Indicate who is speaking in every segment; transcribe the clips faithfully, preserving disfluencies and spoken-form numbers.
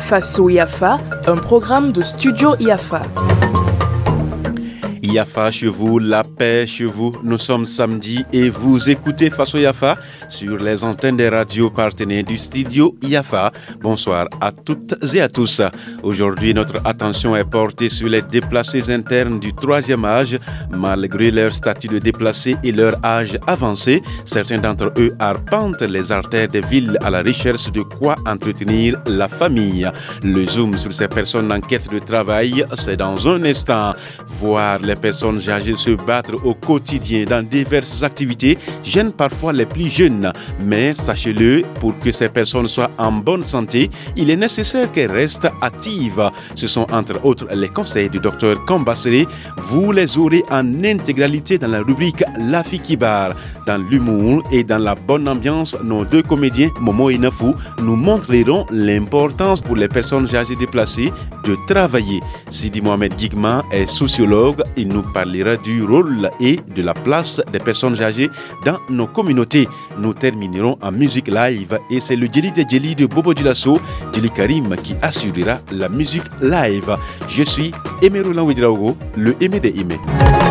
Speaker 1: Faso Yafa, un programme de Studio Yafa.
Speaker 2: Yafa chez vous, la paix chez vous. Nous sommes samedi et vous écoutez Faso Yafa sur les antennes des radios partenaires du studio Yafa. Bonsoir à toutes et à tous. Aujourd'hui, notre attention est portée sur les déplacés internes du troisième âge. Malgré leur statut de déplacés et leur âge avancé, certains d'entre eux arpentent les artères des villes à la recherche de quoi entretenir la famille. Le zoom sur ces personnes en quête de travail, c'est dans un instant. Voir les personnes âgées se battre au quotidien dans diverses activités gênent parfois les plus jeunes. Mais sachez-le, pour que ces personnes soient en bonne santé, il est nécessaire qu'elles restent actives. Ce sont entre autres les conseils du docteur Kambassere. Vous les aurez en intégralité dans la rubrique La Fikibar. Dans l'humour et dans la bonne ambiance, nos deux comédiens, Momo et Nafou, nous montreront l'importance pour les personnes âgées déplacées de travailler. Sidi Mohamed Guigma est sociologue. Il nous parlera du rôle et de la place des personnes âgées dans nos communautés. Nous terminerons en musique live et c'est le Djeli de Djeli de Bobo Djulasso, Djeli Karim, qui assurera la musique live. Je suis Aimé Roland Ouedraogo, le Aimé des Aimés.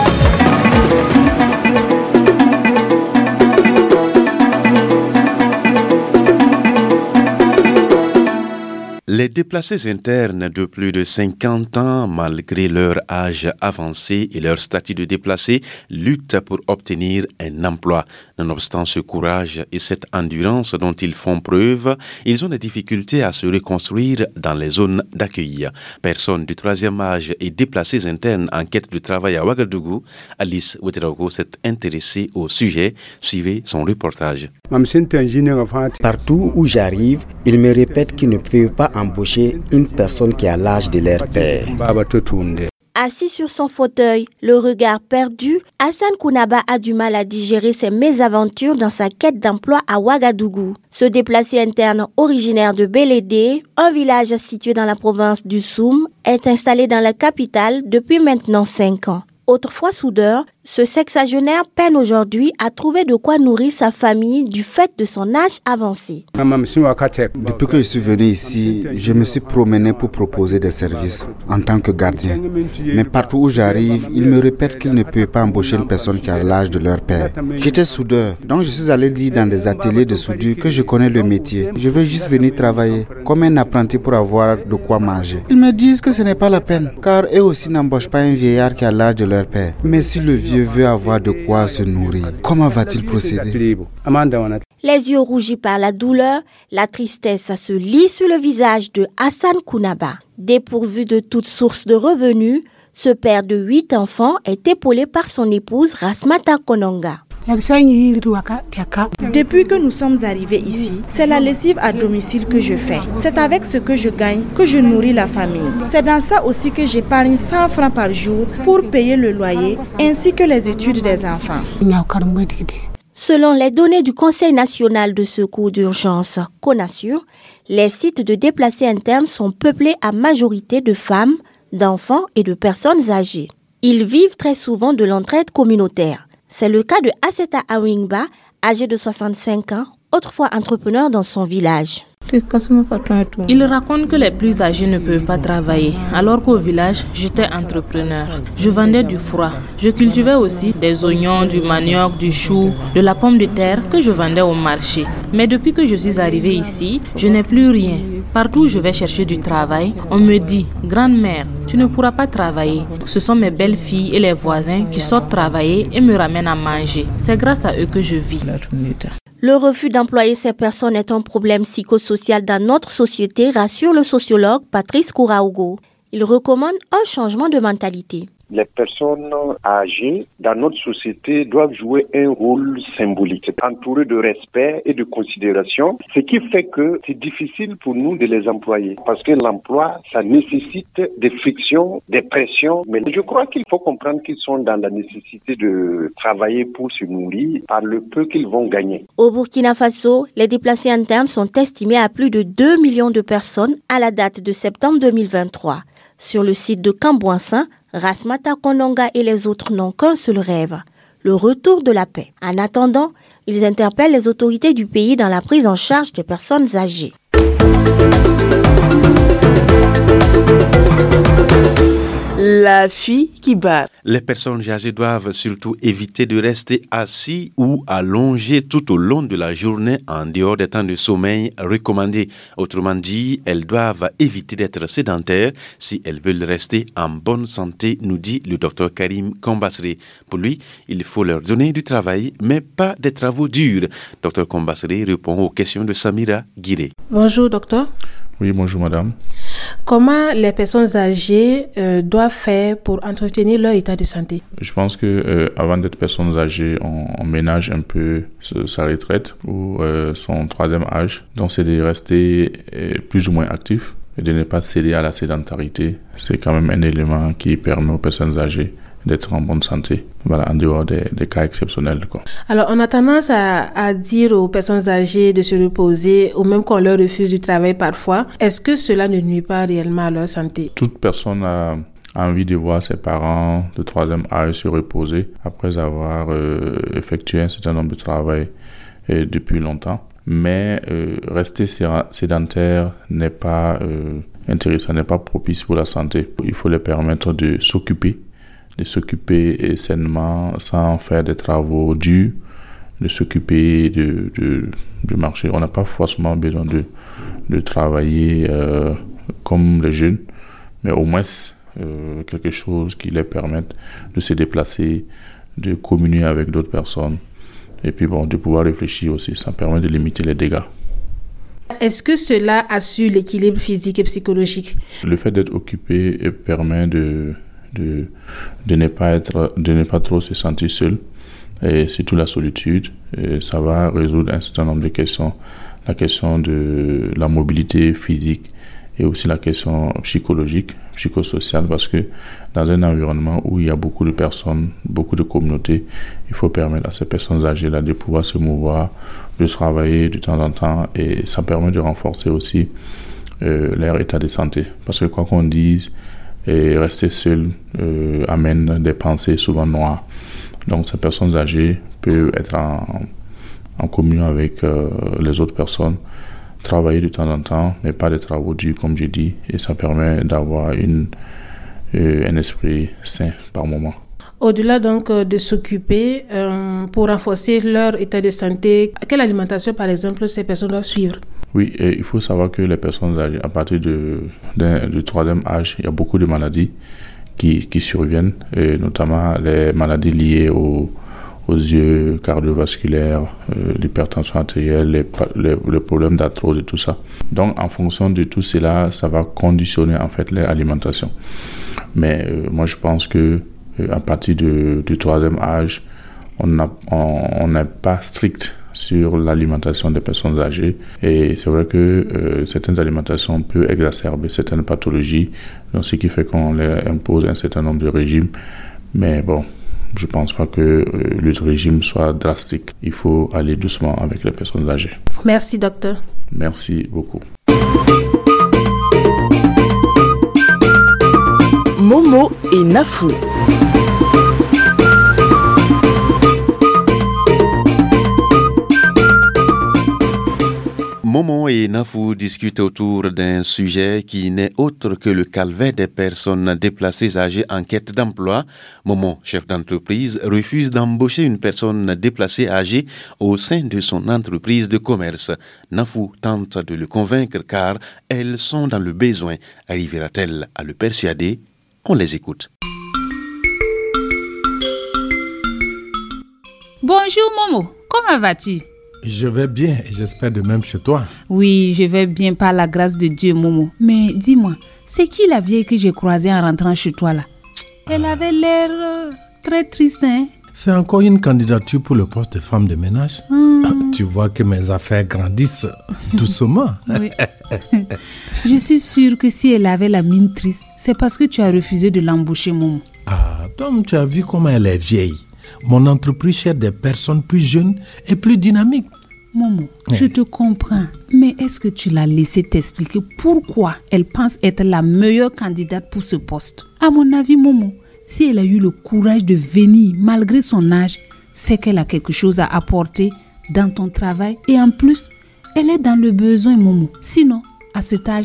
Speaker 2: Les déplacés internes de plus de cinquante ans, malgré leur âge avancé et leur statut de déplacé, luttent pour obtenir un emploi. Nonobstant ce courage et cette endurance dont ils font preuve, ils ont des difficultés à se reconstruire dans les zones d'accueil. Personnes du troisième âge et déplacés internes en quête de travail à Ouagadougou, Alice Ouedraogo s'est intéressée au sujet. Suivez son reportage.
Speaker 3: Partout où j'arrive, ils me répètent qu'ils ne peuvent pas embaucher une personne qui a l'âge de leur père.
Speaker 4: Assis sur son fauteuil, le regard perdu, Hassan Kounaba a du mal à digérer ses mésaventures dans sa quête d'emploi à Ouagadougou. Ce déplacé interne originaire de Bélédé, un village situé dans la province du Soum, est installé dans la capitale depuis maintenant cinq ans. Autrefois soudeur, ce sexagénaire peine aujourd'hui à trouver de quoi nourrir sa famille du fait de son âge avancé.
Speaker 5: Depuis que je suis venu ici, je me suis promené pour proposer des services en tant que gardien. Mais partout où j'arrive, ils me répètent qu'ils ne peuvent pas embaucher une personne qui a l'âge de leur père. J'étais soudeur, donc je suis allé dire dans des ateliers de soudure que je connais le métier. Je veux juste venir travailler comme un apprenti pour avoir de quoi manger. Ils me disent que ce n'est pas la peine, car eux aussi n'embauchent pas un vieillard qui a l'âge de leur père. Mais si le vieux veut avoir de quoi se nourrir, comment va-t-il procéder?
Speaker 4: Les yeux rougis par la douleur, la tristesse se lit sur le visage de Hassan Kounaba. Dépourvu de toute source de revenus, ce père de huit enfants est épaulé par son épouse Rasmata Kononga.
Speaker 6: Depuis que nous sommes arrivés ici, c'est la lessive à domicile que je fais. C'est avec ce que je gagne que je nourris la famille. C'est dans ça aussi que j'épargne cent francs par jour pour payer le loyer ainsi que les études des enfants.
Speaker 4: Selon les données du Conseil national de secours d'urgence, CONASUR, les sites de déplacés internes sont peuplés à majorité de femmes, d'enfants et de personnes âgées. Ils vivent très souvent de l'entraide communautaire. C'est le cas de Aseta Awingba, âgé de soixante-cinq ans, autrefois entrepreneur dans son village.
Speaker 7: Il raconte que les plus âgés ne peuvent pas travailler, alors qu'au village, j'étais entrepreneur. Je vendais du froid. Je cultivais aussi des oignons, du manioc, du chou, de la pomme de terre que je vendais au marché. Mais depuis que je suis arrivée ici, je n'ai plus rien. Partout où je vais chercher du travail, on me dit « Grand-mère, tu ne pourras pas travailler. » Ce sont mes belles-filles et les voisins qui sortent travailler et me ramènent à manger. C'est grâce à eux que je vis.
Speaker 4: Le refus d'employer ces personnes est un problème psychosocial dans notre société, rassure le sociologue Patrice Kouraougo. Il recommande un changement de mentalité.
Speaker 8: Les personnes âgées dans notre société doivent jouer un rôle symbolique, entouré de respect et de considération, ce qui fait que c'est difficile pour nous de les employer. Parce que l'emploi, ça nécessite des frictions, des pressions. Mais je crois qu'il faut comprendre qu'ils sont dans la nécessité de travailler pour se nourrir par le peu qu'ils vont gagner.
Speaker 4: Au Burkina Faso, les déplacés internes sont estimés à plus de deux millions de personnes à la date de septembre deux mille vingt-trois. Sur le site de Cambouansin, Rasmata Kononga et les autres n'ont qu'un seul rêve, le retour de la paix. En attendant, ils interpellent les autorités du pays dans la prise en charge des personnes âgées.
Speaker 1: La fille qui bat.
Speaker 2: Les personnes âgées doivent surtout éviter de rester assis ou allongées tout au long de la journée en dehors des temps de sommeil recommandés. Autrement dit, elles doivent éviter d'être sédentaires si elles veulent rester en bonne santé, nous dit le docteur Karim Kombassere. Pour lui, il faut leur donner du travail, mais pas des travaux durs. Docteur Kombassere répond aux questions de Samira Guiré.
Speaker 9: Bonjour docteur.
Speaker 10: Oui, bonjour madame.
Speaker 9: Comment les personnes âgées euh, doivent faire pour entretenir leur état de santé?
Speaker 10: Je pense que euh, avant d'être personnes âgées, on, on ménage un peu sa retraite ou euh, son troisième âge. Donc c'est de rester euh, plus ou moins actif et de ne pas céder à la sédentarité. C'est quand même un élément qui permet aux personnes âgées d'être en bonne santé, voilà, en dehors des, des cas exceptionnels, quoi.
Speaker 9: Alors, on a tendance à, à dire aux personnes âgées de se reposer, ou même qu'on leur refuse du travail parfois. Est-ce que cela ne nuit pas réellement à leur santé?
Speaker 10: Toute personne a envie de voir ses parents de troisième âge se reposer après avoir euh, effectué un certain nombre de travail euh, depuis longtemps. Mais euh, rester sédentaire n'est pas euh, intéressant, n'est pas propice pour la santé. Il faut leur permettre de s'occuper de s'occuper sainement sans faire des travaux durs, de s'occuper de, de, de marcher. On n'a pas forcément besoin de, de travailler euh, comme les jeunes, mais au moins euh, quelque chose qui les permette de se déplacer, de communier avec d'autres personnes et puis bon, de pouvoir réfléchir aussi. Ça permet de limiter les dégâts.
Speaker 9: Est-ce que cela assure l'équilibre physique et psychologique?
Speaker 10: Le fait d'être occupé permet de De, de, ne pas être, de ne pas trop se sentir seul, et surtout la solitude. Et ça va résoudre un certain nombre de questions, la question de la mobilité physique et aussi la question psychologique, psychosociale, parce que dans un environnement où il y a beaucoup de personnes, beaucoup de communautés, il faut permettre à ces personnes âgées-là de pouvoir se mouvoir, de travailler de temps en temps, et ça permet de renforcer aussi euh, leur état de santé. Parce que quoi qu'on dise, et rester seul euh, amène des pensées souvent noires. Donc ces personnes âgées peuvent être en, en communion avec euh, les autres personnes, travailler de temps en temps, mais pas des travaux durs comme je dis, et ça permet d'avoir une, euh, un esprit sain par moment.
Speaker 9: Au-delà donc de s'occuper, euh, pour renforcer leur état de santé, quelle alimentation par exemple ces personnes doivent suivre?
Speaker 10: Oui, et il faut savoir que les personnes âgées, à partir de, de, du troisième âge, il y a beaucoup de maladies qui, qui surviennent, et notamment les maladies liées aux, aux yeux, cardiovasculaires, euh, l'hypertension artérielle, les, les, les problèmes d'arthrose et tout ça. Donc en fonction de tout cela, ça va conditionner en fait leur alimentation. Mais euh, moi je pense que à partir de, du troisième âge, on n'est on, on pas strict sur l'alimentation des personnes âgées. Et c'est vrai que euh, certaines alimentations peuvent exacerber certaines pathologies, donc ce qui fait qu'on leur impose un certain nombre de régimes. Mais bon, je ne pense pas que euh, le régime soit drastique. Il faut aller doucement avec les personnes âgées.
Speaker 9: Merci, docteur.
Speaker 10: Merci beaucoup.
Speaker 1: Momo et Nafou.
Speaker 2: Momo et Nafou discutent autour d'un sujet qui n'est autre que le calvaire des personnes déplacées âgées en quête d'emploi. Momo, chef d'entreprise, refuse d'embaucher une personne déplacée âgée au sein de son entreprise de commerce. Nafou tente de le convaincre car elles sont dans le besoin. Arrivera-t-elle à le persuader? On les écoute.
Speaker 11: Bonjour Momo, comment vas-tu?
Speaker 12: Je vais bien et j'espère de même chez toi.
Speaker 11: Oui, je vais bien par la grâce de Dieu, Momo. Mais dis-moi, c'est qui la vieille que j'ai croisée en rentrant chez toi là? Elle avait l'air euh, très triste, hein?
Speaker 12: C'est encore une candidature pour le poste de femme de ménage. Mmh. Tu vois que mes affaires grandissent doucement.
Speaker 11: Oui. Je suis sûre que si elle avait la mine triste, c'est parce que tu as refusé de l'embaucher, Momo.
Speaker 12: Ah, donc tu as vu comment elle est vieille. Mon entreprise cherche des personnes plus jeunes et plus dynamiques.
Speaker 11: Momo, je te comprends. Mais est-ce que tu l'as laissé t'expliquer pourquoi elle pense être la meilleure candidate pour ce poste? À mon avis, Momo, si elle a eu le courage de venir malgré son âge, c'est qu'elle a quelque chose à apporter dans ton travail. Et en plus, elle est dans le besoin, Momo. Sinon, à cet âge-là,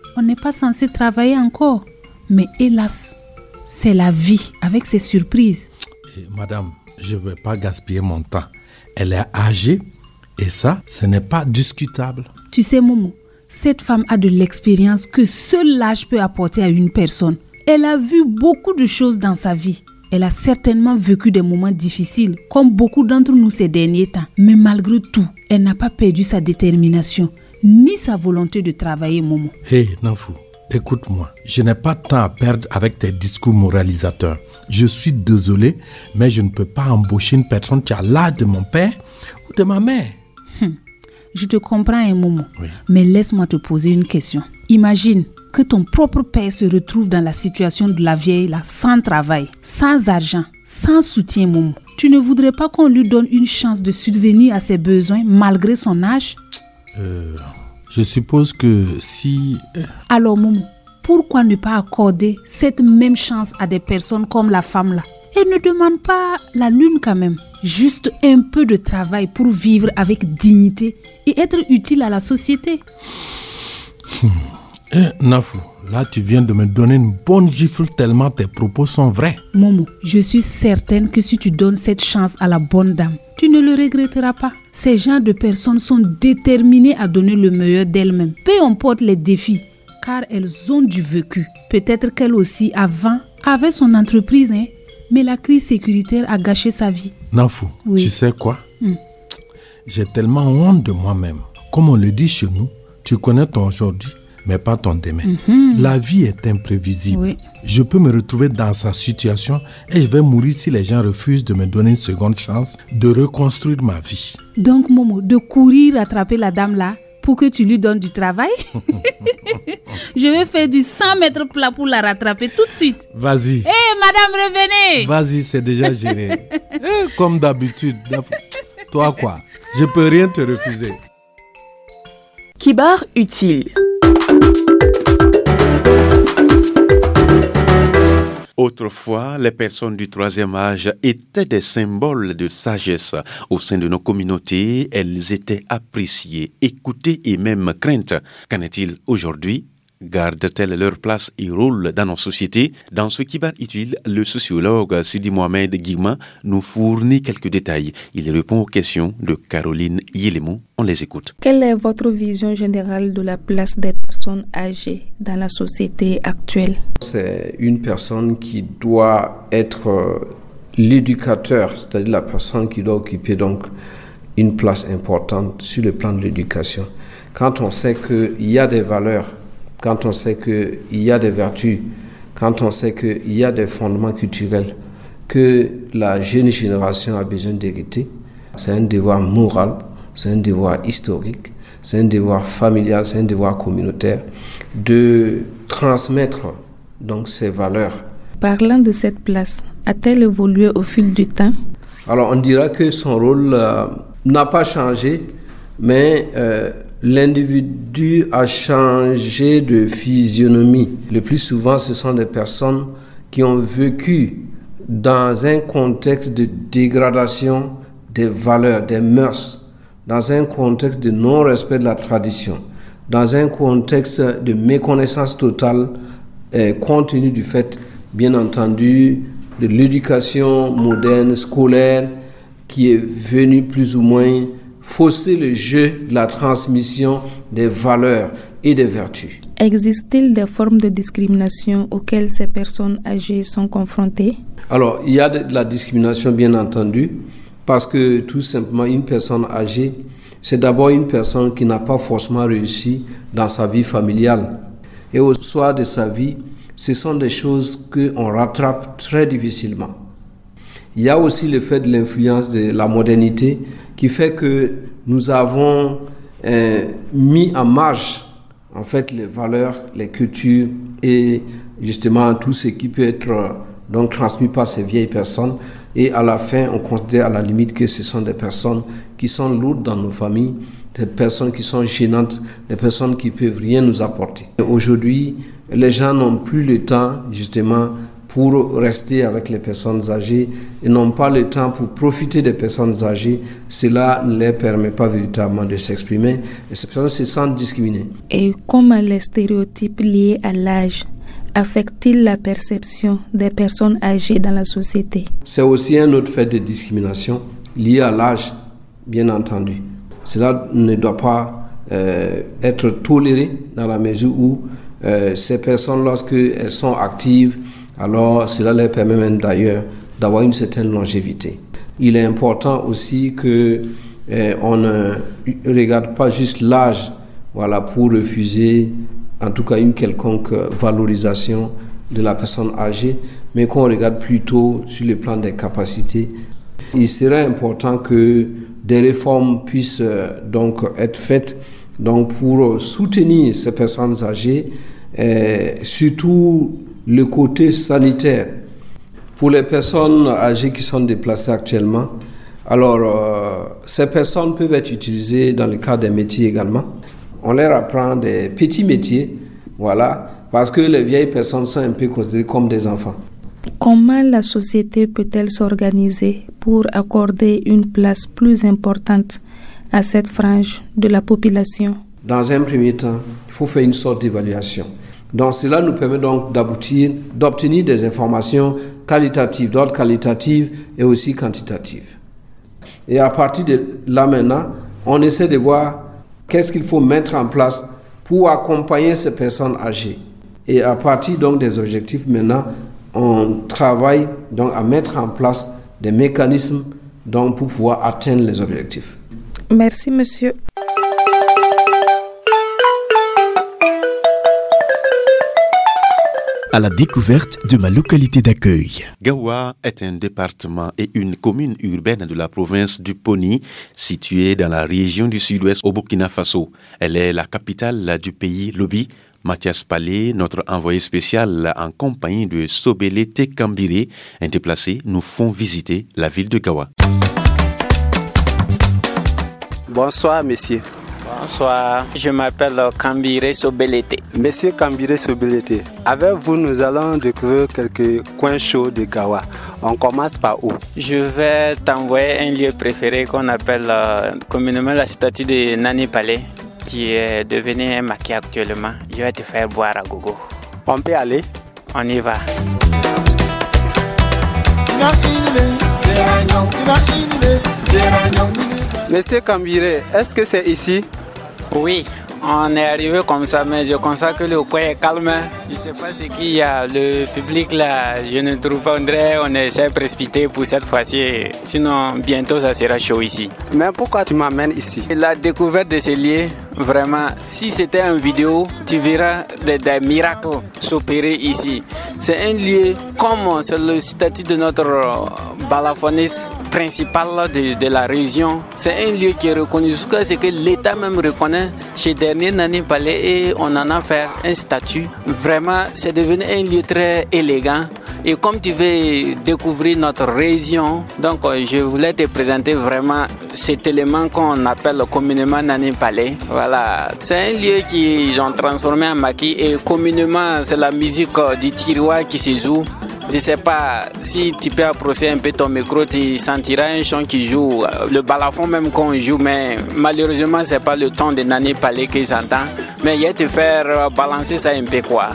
Speaker 11: on n'est pas censé travailler encore. Mais hélas, c'est la vie avec ses surprises.
Speaker 12: Et madame, je ne veux pas gaspiller mon temps. Elle est âgée et ça, ce n'est pas discutable.
Speaker 11: Tu sais, Momo, cette femme a de l'expérience que seul l'âge peut apporter à une personne. Elle a vu beaucoup de choses dans sa vie. Elle a certainement vécu des moments difficiles, comme beaucoup d'entre nous ces derniers temps. Mais malgré tout, elle n'a pas perdu sa détermination, ni sa volonté de travailler, Momo.
Speaker 12: Hé, hey, Nafou, écoute-moi. Je n'ai pas de temps à perdre avec tes discours moralisateurs. Je suis désolé, mais je ne peux pas embaucher une personne qui a l'âge de mon père ou de ma mère.
Speaker 11: Hum, je te comprends, hein, Momo.
Speaker 12: Oui.
Speaker 11: Mais laisse-moi te poser une question. Imagine que ton propre père se retrouve dans la situation de la vieille là, sans travail, sans argent, sans soutien, Momo. Tu ne voudrais pas qu'on lui donne une chance de subvenir à ses besoins malgré son âge?
Speaker 12: Euh, je suppose que si...
Speaker 11: Alors, Momo, pourquoi ne pas accorder cette même chance à des personnes comme la femme là? Elle ne demande pas la lune quand même. Juste un peu de travail pour vivre avec dignité et être utile à la société.
Speaker 12: Hmm. Eh, Nafou, là tu viens de me donner une bonne gifle tellement tes propos sont vrais.
Speaker 11: Momo, je suis certaine que si tu donnes cette chance à la bonne dame, tu ne le regretteras pas. Ces genres de personnes sont déterminées à donner le meilleur d'elles-mêmes. Peu importe les défis, car elles ont du vécu. Peut-être qu'elle aussi, avant, avait son entreprise, hein, mais la crise sécuritaire a gâché sa vie.
Speaker 12: Nafou,
Speaker 11: oui.
Speaker 12: Tu sais quoi?
Speaker 11: Hmm.
Speaker 12: J'ai tellement honte de moi-même. Comme on le dit chez nous, tu connais ton aujourd'hui, mais pas ton demain.
Speaker 11: Mm-hmm.
Speaker 12: La vie est imprévisible.
Speaker 11: Oui.
Speaker 12: Je peux me retrouver dans sa situation et je vais mourir si les gens refusent de me donner une seconde chance de reconstruire ma vie.
Speaker 11: Donc, Momo, de courir attraper la dame là pour que tu lui donnes du travail? Je vais faire du cent mètres plat pour la rattraper tout de suite.
Speaker 12: Vas-y.
Speaker 11: Hé, hey, madame, revenez.
Speaker 12: Vas-y, c'est déjà géré. hey, comme d'habitude. Toi quoi? Je peux rien te refuser.
Speaker 1: Kibar utile.
Speaker 2: Autrefois, les personnes du troisième âge étaient des symboles de sagesse. Au sein de nos communautés, elles étaient appréciées, écoutées et même craintes. Qu'en est-il aujourd'hui? Gardent-elles leur place et rôle dans nos sociétés? Dans ce Kibar utile, le sociologue Sidi Mohamed Guigma nous fournit quelques détails. Il répond aux questions de Caroline Yelemou. On les écoute.
Speaker 13: Quelle est votre vision générale de la place des personnes âgées dans la société actuelle?
Speaker 14: C'est une personne qui doit être l'éducateur, c'est-à-dire la personne qui doit occuper donc une place importante sur le plan de l'éducation. Quand on sait qu'il y a des valeurs, quand on sait qu'il y a des vertus, quand on sait qu'il y a des fondements culturels que la jeune génération a besoin d'hériter, c'est un devoir moral, c'est un devoir historique, c'est un devoir familial, c'est un devoir communautaire de transmettre donc ces valeurs.
Speaker 13: Parlant de cette place, a-t-elle évolué au fil du temps?
Speaker 14: Alors on dira que son rôle euh, n'a pas changé, mais euh, l'individu a changé de physionomie. Le plus souvent, ce sont des personnes qui ont vécu dans un contexte de dégradation des valeurs, des mœurs, dans un contexte de non-respect de la tradition, dans un contexte de méconnaissance totale, eh, compte tenu du fait, bien entendu, de l'éducation moderne, scolaire, qui est venue plus ou moins fausser le jeu de la transmission des valeurs et des vertus.
Speaker 13: Existe-t-il des formes de discrimination auxquelles ces personnes âgées sont confrontées?
Speaker 14: Alors, il y a de la discrimination, bien entendu, parce que tout simplement, une personne âgée, c'est d'abord une personne qui n'a pas forcément réussi dans sa vie familiale. Et au soir de sa vie, ce sont des choses qu'on rattrape très difficilement. Il y a aussi le fait de l'influence de la modernité qui fait que nous avons euh, mis en marge en fait les valeurs, les cultures et justement tout ce qui peut être euh, donc transmis par ces vieilles personnes. Et à la fin, on considère à la limite que ce sont des personnes qui sont lourdes dans nos familles, des personnes qui sont gênantes, des personnes qui ne peuvent rien nous apporter. Et aujourd'hui, les gens n'ont plus le temps justement pour rester avec les personnes âgées et n'ont pas le temps pour profiter des personnes âgées, cela ne leur permet pas véritablement de s'exprimer et ces personnes se sentent discriminées.
Speaker 13: Et comment les stéréotypes liés à l'âge affectent-ils la perception des personnes âgées dans la société?
Speaker 14: C'est aussi un autre fait de discrimination lié à l'âge, bien entendu. Cela ne doit pas euh, être toléré dans la mesure où euh, ces personnes, lorsqu'elles sont actives, alors cela leur permet même d'ailleurs d'avoir une certaine longévité. Il est important aussi que euh, on ne regarde pas juste l'âge, voilà, pour refuser en tout cas une quelconque valorisation de la personne âgée, mais qu'on regarde plutôt sur le plan des capacités. Il serait important que des réformes puissent euh, donc être faites donc pour soutenir ces personnes âgées, euh, surtout le côté sanitaire. Pour les personnes âgées qui sont déplacées actuellement, alors euh, ces personnes peuvent être utilisées dans le cadre des métiers également. On leur apprend des petits métiers, voilà, parce que les vieilles personnes sont un peu considérées comme des enfants.
Speaker 13: Comment la société peut-elle s'organiser pour accorder une place plus importante à cette frange de la population?
Speaker 14: Dans un premier temps, il faut faire une sorte d'évaluation. Donc cela nous permet donc d'aboutir, d'obtenir des informations qualitatives, d'ordre qualitatif et aussi quantitatif. Et à partir de là maintenant, on essaie de voir qu'est-ce qu'il faut mettre en place pour accompagner ces personnes âgées. Et à partir donc des objectifs maintenant, on travaille donc à mettre en place des mécanismes donc pour pouvoir atteindre les objectifs.
Speaker 13: Merci monsieur.
Speaker 15: À la découverte de ma localité d'accueil.
Speaker 2: Gawa est un département et une commune urbaine de la province du Poni, située dans la région du sud-ouest au Burkina Faso. Elle est la capitale du pays Lobi. Mathias Palé, notre envoyé spécial en compagnie de Sobelete Kambire, un déplacé, nous font visiter la ville de Gawa.
Speaker 16: Bonsoir, messieurs.
Speaker 17: Bonsoir, je m'appelle Kambire Sobelete.
Speaker 16: Monsieur Kambire Sobelete, avec vous, nous allons découvrir quelques coins chauds de Gawa. On commence par où?
Speaker 17: Je vais t'envoyer un lieu préféré qu'on appelle euh, communément la statue de Nani Palais, qui est devenu un maquis actuellement. Je vais te faire boire à gogo.
Speaker 16: On peut aller?
Speaker 17: On y va.
Speaker 16: Monsieur Kambire, est-ce que c'est ici?
Speaker 17: Oui, on est arrivé comme ça, mais je constate que le coin est calme. Je ne sais pas ce qu'il y a. Le public là, je ne trouve pas. On dirait on essaie de précipiter pour cette fois-ci. Sinon, bientôt ça sera chaud ici.
Speaker 16: Mais pourquoi tu m'amènes ici?
Speaker 17: La découverte de ces lieux, vraiment, si c'était une vidéo, tu verras des, des miracles s'opérer ici. C'est un lieu comme c'est le statut de notre balafoniste principal de, de la région. C'est un lieu qui est reconnu. C'est que l'État même reconnaît chez Dernier Nani Palais et on en a fait un statut. Vraiment, c'est devenu un lieu très élégant. Et comme tu veux découvrir notre région, donc je voulais te présenter vraiment cet élément qu'on appelle communément Nani Palais. Voilà, c'est un lieu qu'ils ont transformé en maquis et communément c'est la musique du tiroir qui se joue. Je ne sais pas si tu peux approcher un peu ton micro, tu sentiras un chant qui joue, le balafon même qu'on joue, mais malheureusement c'est pas le ton de Nani Palais qu'ils entendent. Mais il y a te faire balancer ça un peu quoi.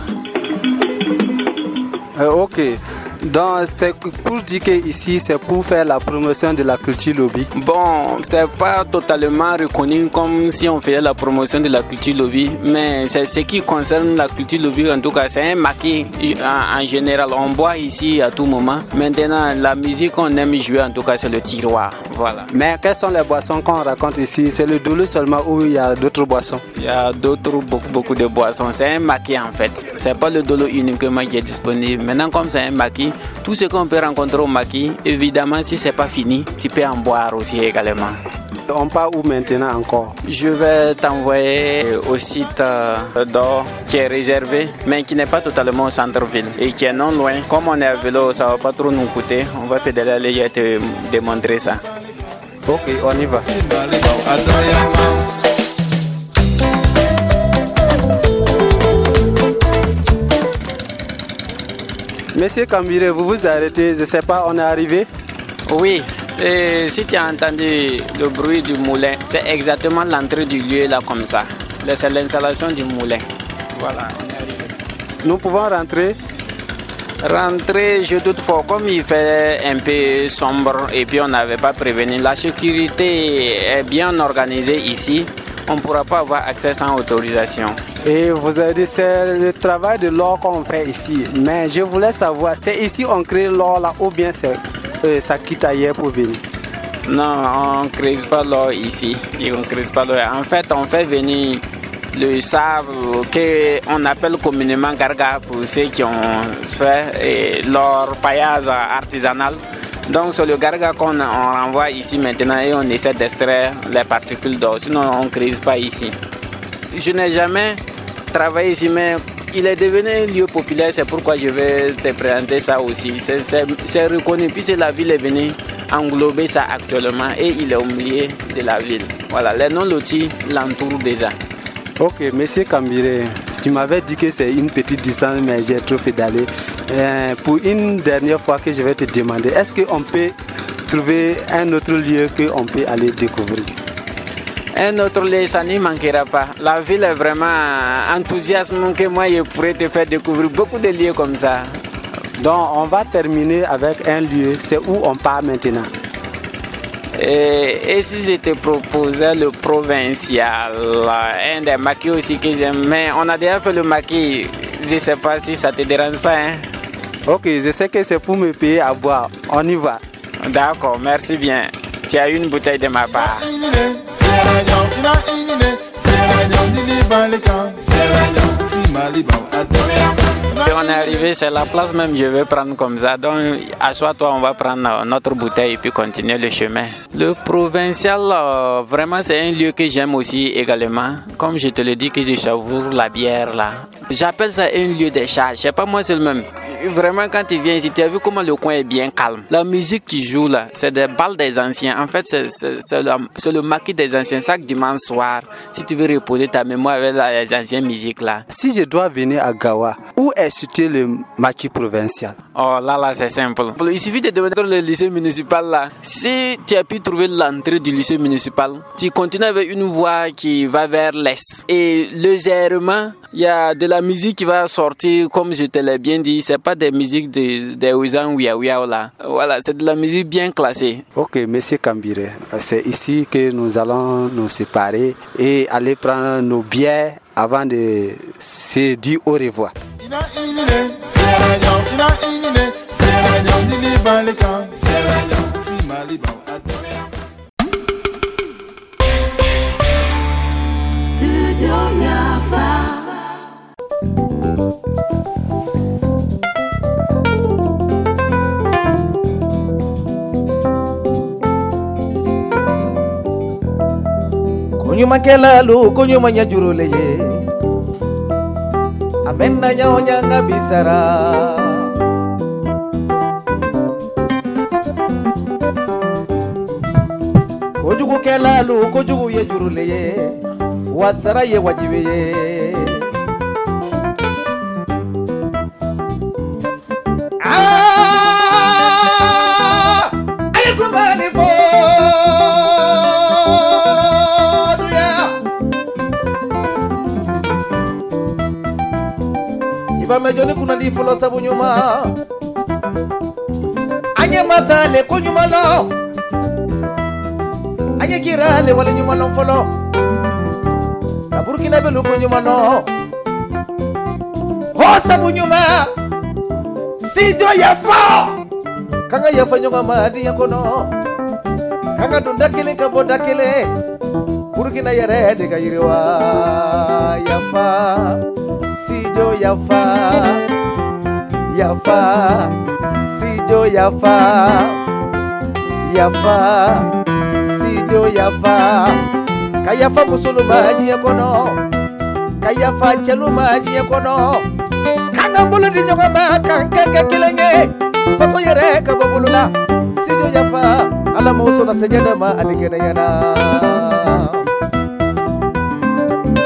Speaker 16: Euh, ok, donc c'est pour dire qu'ici c'est pour faire la promotion de la culture Lobi.
Speaker 17: Bon, c'est pas totalement reconnu comme si on faisait la promotion de la culture Lobi, mais c'est ce qui concerne la culture Lobi. En tout cas, c'est un maquis en, en général. On boit ici à tout moment. Maintenant, la musique qu'on aime jouer, en tout cas, c'est le tiroir. Voilà.
Speaker 16: Mais quelles sont les boissons qu'on raconte ici? C'est le doulou seulement ou il y a d'autres boissons?
Speaker 17: Il y a d'autres, beaucoup, beaucoup de boissons. C'est un maquis en fait. C'est pas le doulou uniquement qui est disponible. Maintenant, comme c'est un maquis, tout ce qu'on peut rencontrer au maquis, évidemment, si c'est pas fini, tu peux en boire aussi également.
Speaker 16: On part où maintenant encore?
Speaker 17: Je vais t'envoyer au site d'or qui est réservé, mais qui n'est pas totalement au centre-ville et qui est non loin. Comme on est à vélo, ça va pas trop nous coûter. On va pédaler aller et te démontrer ça.
Speaker 16: Ok, on y va. Monsieur Kambire, vous vous arrêtez, je ne sais pas, on est arrivé?
Speaker 17: Oui, et si tu as entendu le bruit du moulin, c'est exactement l'entrée du lieu là comme ça. Là, c'est l'installation du moulin. Voilà, on est arrivé.
Speaker 16: Nous pouvons rentrer?
Speaker 17: Rentrer, je doute fort, comme il fait un peu sombre et puis on n'avait pas prévenu. La sécurité est bien organisée ici. On ne pourra pas avoir accès sans autorisation.
Speaker 16: Et vous avez dit c'est le travail de l'or qu'on fait ici. Mais je voulais savoir, c'est ici on crée l'or là ou bien c'est, euh, ça quitte ailleurs pour venir?
Speaker 17: Non, on ne crée pas l'or ici. On crée pas l'or. En fait, on fait venir le sable qu'on appelle communément garga pour ceux qui ont fait l'or paillage artisanal. Donc c'est le garga qu'on on renvoie ici maintenant et on essaie d'extraire les particules d'or, sinon on ne crée pas ici. Je n'ai jamais travaillé ici, mais il est devenu un lieu populaire, c'est pourquoi je vais te présenter ça aussi. C'est, c'est, c'est reconnu, puisque la ville est venue englober ça actuellement et il est au milieu de la ville. Voilà, les non-lotis l'entourent déjà.
Speaker 16: Ok, monsieur Kambire, tu m'avais dit que c'est une petite distance, mais j'ai trop pédalé. Euh, pour une dernière fois que je vais te demander, est-ce qu'on peut trouver un autre lieu qu'on peut aller découvrir?
Speaker 17: Un autre lieu, ça n'y manquera pas. La ville est vraiment enthousiaste que moi je pourrais te faire découvrir beaucoup de lieux comme ça.
Speaker 16: Donc on va terminer avec un lieu, c'est où on part maintenant?
Speaker 17: Et, et si je te proposais le provincial, un des maquis aussi que j'aime, mais on a déjà fait le maquis, je ne sais pas si ça te dérange pas. Hein?
Speaker 16: Ok, je sais que c'est pour me payer à boire, on y va.
Speaker 17: D'accord, merci bien. Tu as une bouteille de ma part. Et on est arrivé, c'est la place même, je vais prendre comme ça. Donc, assois-toi, on va prendre notre bouteille et puis continuer le chemin. Le provincial, euh, vraiment, c'est un lieu que j'aime aussi également. Comme je te le dis, que je savoure la bière là. J'appelle ça un lieu de charge. Je sais pas, moi, c'est le même. Vraiment, quand tu viens ici, tu as vu comment le coin est bien calme. La musique qui joue là, c'est des balles des anciens. En fait, c'est, c'est, c'est, le, c'est le maquis des anciens. Chaque dimanche soir, si tu veux reposer ta mémoire avec les anciennes musiques là.
Speaker 16: Si je dois venir à Gawa, où est situé le maquis provincial?
Speaker 17: Oh là là, c'est simple. Il suffit de demander le lycée municipal là. Si tu as pu trouver l'entrée du lycée municipal, tu continues avec une voie qui va vers l'est. Et légèrement, il y a de la musique qui va sortir, comme je te l'ai bien dit. C'est pas des musiques de, de Ouzan Ouya Ouya là. Voilà, c'est de la musique bien classée.
Speaker 16: Ok, monsieur Kambire, c'est ici que nous allons nous séparer et aller prendre nos bières avant de se dire au revoir.
Speaker 18: Studio Yafa.
Speaker 19: Kunyuma kelalu kunyuma nyajurule ye amenda nyaonya ngabisara kujugu kelalu kujugu ye jurule ye wasara ye wajibe ye ah ayukubani fo Iba mejoni kuna di folo sabu nyuma Anye masale ko nyuma lo Anye kirale wale nyuma lo folo Burkina Faso ko nyuma lo Ho sabu nyuma Sijo Yafa Kanga Yafa nyuma madi yakono Kanga dundakile ka bodakile Burkina yere de kayirwa Yafa Sijo Yafa, Yafa, Sijo Yafa, Yafa, Sijo Yafa. Kayafa musulu maji yakono, Kayafa chelu maji yakono. Kanga bulu di nyoga ma kanka kilenge, faso yere kababulula. Sijo Yafa, ala muso na sejada ma adigena yana.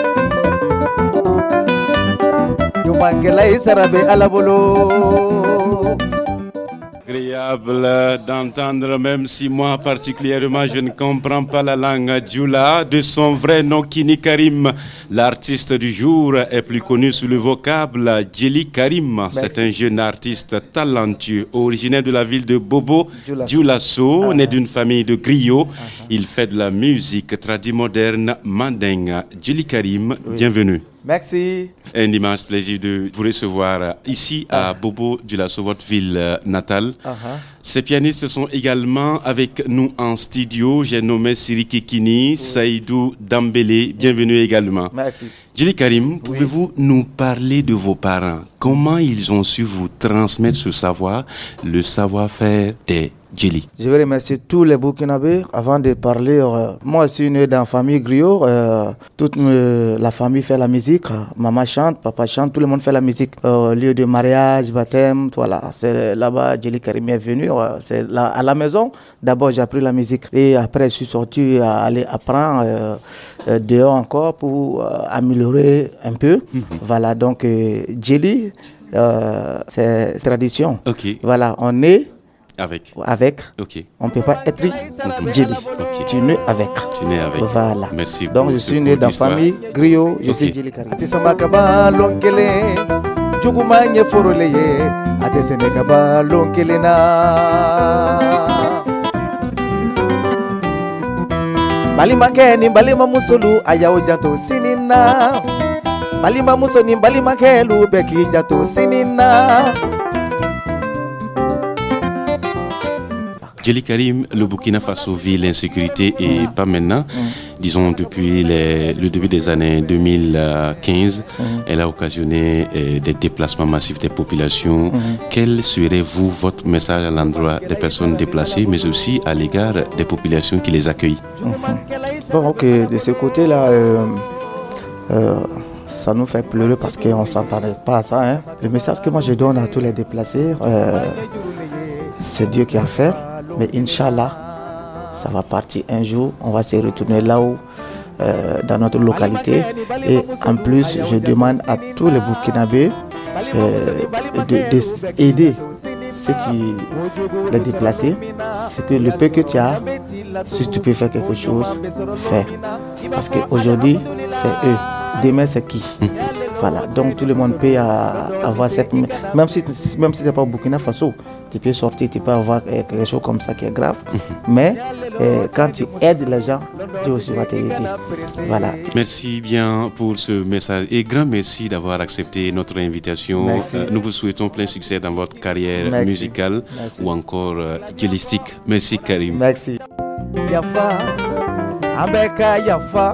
Speaker 19: Mangela isarabe alabolo
Speaker 2: Agréable d'entendre, même si moi particulièrement je ne comprends pas la langue djoula, de son vrai nom Kini Karim. L'artiste du jour est plus connu sous le vocable Djeli Karim. Merci. C'est un jeune artiste talentueux, originaire de la ville de Bobo Dioulasso, uh-huh. né d'une famille de griots. Uh-huh. Il fait de la musique tradie moderne mandingue. Djeli Karim, oui. bienvenue.
Speaker 19: Merci.
Speaker 2: Un immense plaisir de vous recevoir ici à Bobo Dioulasso, votre ville natale. Uh-huh. Ces pianistes sont également avec nous en studio. J'ai nommé Siriki Kini, oui. Saïdou Dambélé. Bienvenue également.
Speaker 19: Merci.
Speaker 2: Djeli Karim, pouvez-vous oui. nous parler de vos parents? Comment ils ont su vous transmettre ce savoir, le savoir-faire des Djeli?
Speaker 19: Je veux remercier tous les Burkinabés. Avant de parler, euh, moi je suis né dans la famille griot. Euh, toute me, la famille fait la musique. Maman chante, papa chante, tout le monde fait la musique. Euh, lieu de mariage, baptême, voilà. C'est là-bas Djeli Karim est venu. Euh, c'est là, à la maison. D'abord j'ai appris la musique. Et après je suis sorti à aller apprendre euh, euh, dehors encore pour euh, améliorer un peu. Mm-hmm. Voilà, donc euh, Djeli, euh, c'est tradition.
Speaker 2: Okay.
Speaker 19: Voilà, on est
Speaker 2: Avec.
Speaker 19: Avec.
Speaker 2: Ok.
Speaker 19: On ne peut pas être mm-hmm. Djeli. Okay. Tu nais avec.
Speaker 2: Tu nais avec.
Speaker 19: Voilà.
Speaker 2: Merci beaucoup.
Speaker 19: Donc je suis né dans la famille griot. Je okay. suis Djeli Karim. Balima keni balima musulu ayaw jato sinina. Balima musoni balima kelu beki jato sinina.
Speaker 2: Djeli Karim, le Burkina Faso vit l'insécurité et mmh. pas maintenant, mmh. disons depuis les, le début des années deux mille quinze, mmh. elle a occasionné euh, des déplacements massifs des populations. Mmh. Quel serait vous votre message à l'endroit des personnes déplacées, mais aussi à l'égard des populations qui les accueillent?
Speaker 19: Mmh. Bon, ok, de ce côté-là, euh, euh, ça nous fait pleurer parce qu'on ne s'attendait pas à ça. Hein. Le message que moi je donne à tous les déplacés, euh, c'est Dieu qui a fait. Mais Inch'Allah, ça va partir un jour, on va se retourner là-haut, euh, dans notre localité. Et en plus, je demande à tous les Burkinabés euh, d'aider ceux qui les déplacés. C'est que le peu que tu as, si tu peux faire quelque chose, fais. Parce qu'aujourd'hui, c'est eux. Demain, c'est qui? Voilà, donc tout le monde peut avoir cette... Même si, même si ce n'est pas au Burkina Faso, tu peux sortir, tu peux avoir quelque chose comme ça qui est grave. Mm-hmm. Mais euh, quand tu aides les gens, Dieu aussi va t'aider. Voilà.
Speaker 2: Merci bien pour ce message et grand merci d'avoir accepté notre invitation. Euh, nous vous souhaitons plein succès dans votre carrière merci. musicale merci. ou encore euh, djelistique. Merci Karim.
Speaker 19: Merci. Yafa, Ambeka Yafa,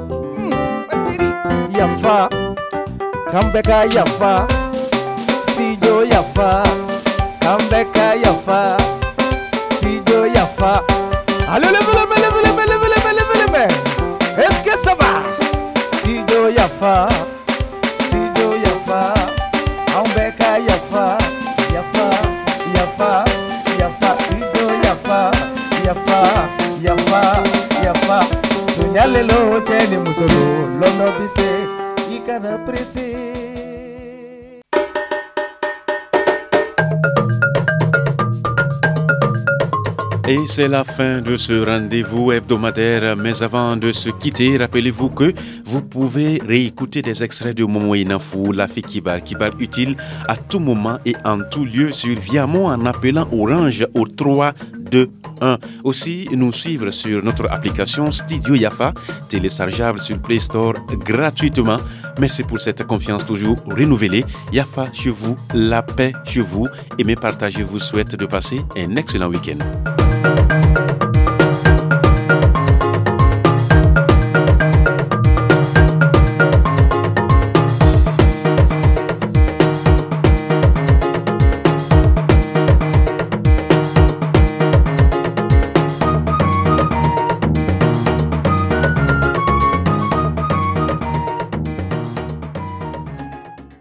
Speaker 19: Yafa. Kambeka Yafa, Sijo Yafa, Kambeka Yafa, Sijo Yafa. Allez, levez-le, levez-le, levez-le, levez-le, levez-le. Est-ce que ça va? Sijo Yafa, Sijo Yafa, Kambeka Yafa, Yafa, Yafa, Yafa, Sijo Yafa, Yafa, Yafa, Yafa. Tunyalelo cheni musolo, lono bise.
Speaker 2: Et c'est la fin de ce rendez-vous hebdomadaire. Mais avant de se quitter, rappelez-vous que vous pouvez réécouter des extraits de Momo Inafou, la fille Kibar, Kibar utile à tout moment et en tout lieu sur Viamon en appelant Orange au trois deux un. Aussi, nous suivre sur notre application Studio Yafa, téléchargeable sur Play Store gratuitement. Merci pour cette confiance toujours renouvelée. Yafa chez vous, la paix chez vous. Aimez, partagez, vous souhaite de passer un excellent week-end.